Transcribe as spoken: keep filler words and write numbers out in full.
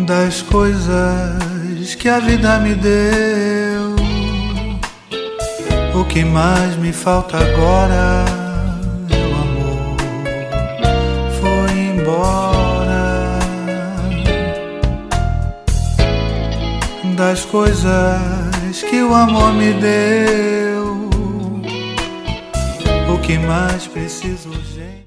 das coisas que a vida me deu. O que mais me falta agora, meu amor, foi embora. Das coisas que o amor me deu, o que mais preciso, gente.